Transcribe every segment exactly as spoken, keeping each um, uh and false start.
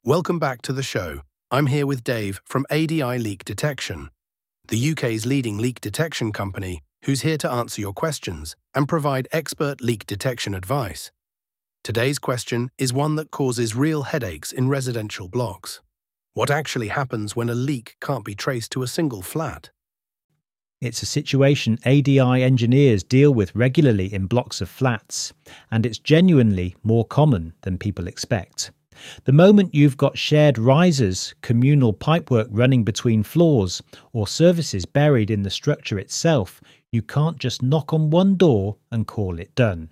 Welcome back to the show. I'm here with Dave from A D I Leak Detection, the U K's leading leak detection company, who's here to answer your questions and provide expert leak detection advice. Today's question is one that causes real headaches in residential blocks. What actually happens when a leak can't be traced to a single flat? It's a situation A D I engineers deal with regularly in blocks of flats, and it's genuinely more common than people expect. The moment you've got shared risers, communal pipework running between floors, or services buried in the structure itself, you can't just knock on one door and call it done.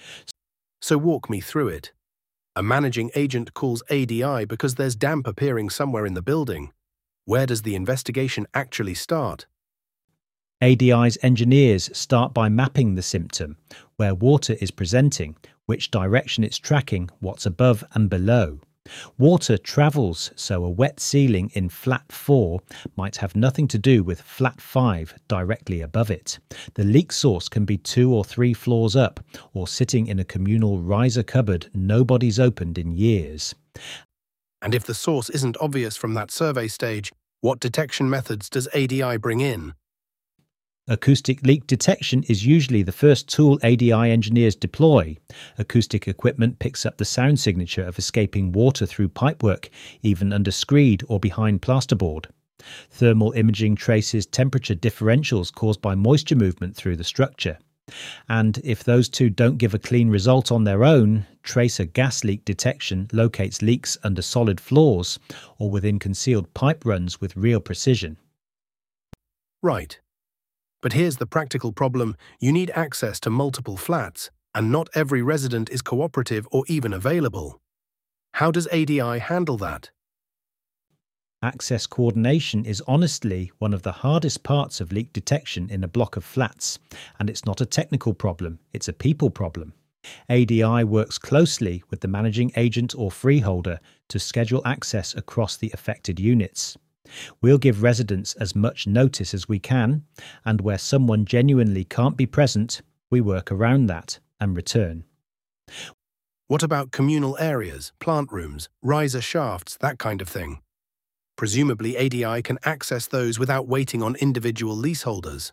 So walk me through it. A managing agent calls A D I because there's damp appearing somewhere in the building. Where does the investigation actually start? A D I's engineers start by mapping the symptom, where water is presenting, which direction it's tracking, what's above and below. Water travels, so a wet ceiling in flat four might have nothing to do with flat five directly above it. The leak source can be two or three floors up, or sitting in a communal riser cupboard nobody's opened in years. And if the source isn't obvious from that survey stage, what detection methods does A D I bring in? Acoustic leak detection is usually the first tool A D I engineers deploy. Acoustic equipment picks up the sound signature of escaping water through pipework, even under screed or behind plasterboard. Thermal imaging traces temperature differentials caused by moisture movement through the structure. And if those two don't give a clean result on their own, tracer gas leak detection locates leaks under solid floors or within concealed pipe runs with real precision. Right. But here's the practical problem. You need access to multiple flats, and not every resident is cooperative or even available. How does A D I handle that? Access coordination is honestly one of the hardest parts of leak detection in a block of flats, and it's not a technical problem, it's a people problem. A D I works closely with the managing agent or freeholder to schedule access across the affected units. We'll give residents as much notice as we can, and where someone genuinely can't be present, we work around that and return. What about communal areas, plant rooms, riser shafts, that kind of thing? Presumably A D I can access those without waiting on individual leaseholders.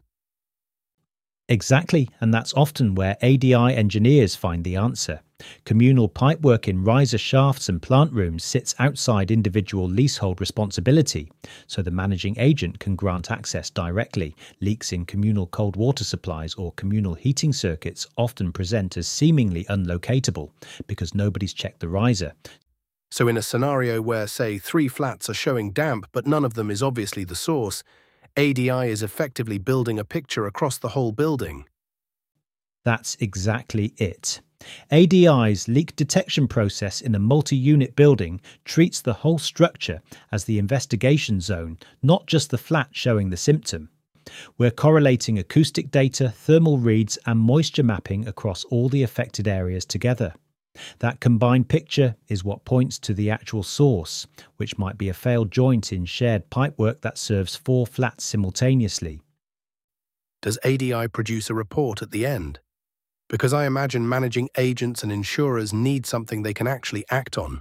Exactly, and that's often where A D I engineers find the answer. Communal pipework in riser shafts and plant rooms sits outside individual leasehold responsibility, so the managing agent can grant access directly. Leaks in communal cold water supplies or communal heating circuits often present as seemingly unlocatable because nobody's checked the riser. So in a scenario where, say, three flats are showing damp but none of them is obviously the source, A D I is effectively building a picture across the whole building. That's exactly it. A D I's leak detection process in a multi-unit building treats the whole structure as the investigation zone, not just the flat showing the symptom. We're correlating acoustic data, thermal reads, and moisture mapping across all the affected areas together. That combined picture is what points to the actual source, which might be a failed joint in shared pipework that serves four flats simultaneously. Does A D I produce a report at the end? Because I imagine managing agents and insurers need something they can actually act on.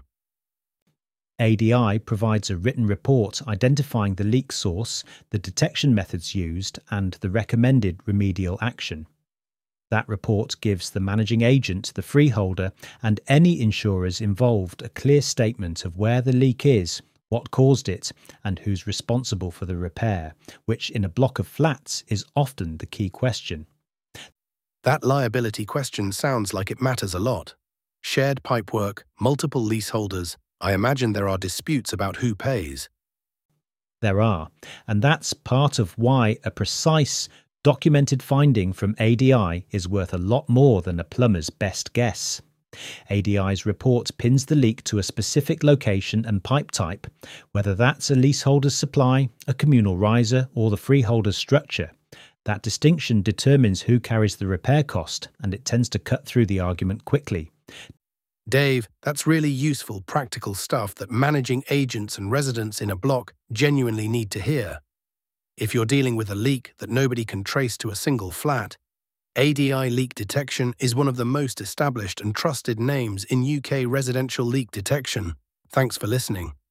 A D I provides a written report identifying the leak source, the detection methods used, and the recommended remedial action. That report gives the managing agent, the freeholder, and any insurers involved a clear statement of where the leak is, what caused it, and who's responsible for the repair, which in a block of flats is often the key question. That liability question sounds like it matters a lot. Shared pipework, multiple leaseholders. I imagine there are disputes about who pays. There are, and that's part of why a precise, documented finding from A D I is worth a lot more than a plumber's best guess. A D I's report pins the leak to a specific location and pipe type, whether that's a leaseholder's supply, a communal riser, or the freeholder's structure. That distinction determines who carries the repair cost, and it tends to cut through the argument quickly. Dave, that's really useful practical stuff that managing agents and residents in a block genuinely need to hear. If you're dealing with a leak that nobody can trace to a single flat, A D I Leak Detection is one of the most established and trusted names in U K residential leak detection. Thanks for listening.